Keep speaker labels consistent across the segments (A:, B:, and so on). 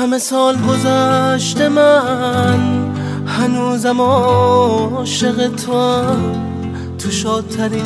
A: همه سال گذشته من هنوزم عاشق توام، تو شادترین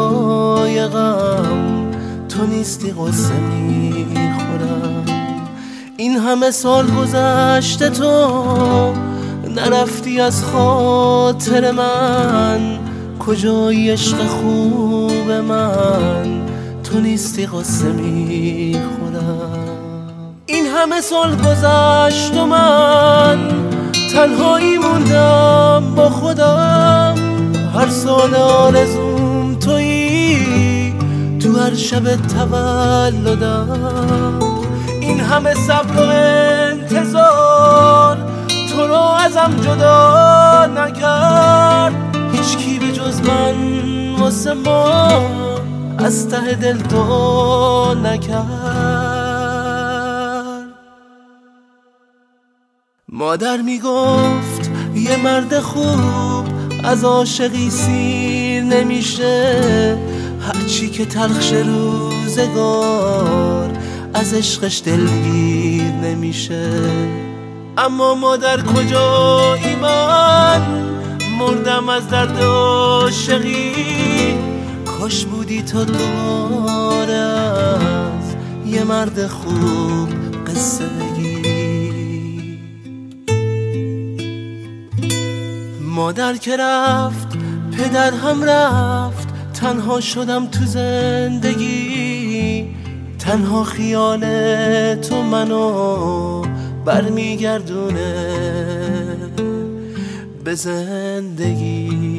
A: دقایقم تو نیستی قصه میخورم. این همه سال گذشته تو نرفتی از خاطر من، کجای عشق خوب من تو نیستی قصه میخورم. این همه سال گذشت و من تنهایی موندم با خودم، هر سال آرزوم تویی تو هر شب تولدم. این همه صبر و انتظار تو رو ازم جدا نکرد، هیچ کی به جز من واسه ما از ته دل تو نکرد. مادر میگفت یه مرد خوب از عاشقی سیر نمیشه، هرچی که تلخش روزگار از عشقش دلگیر نمیشه. اما مادر کجایی من مردم از درد عاشقی، کاش بودی تا دوباره از یه مرد خوب قصه بگی. مادر که رفت پدر هم رفت، تنها شدم تو زندگی، تنها خیال تو منو برمیگردونه به زندگی.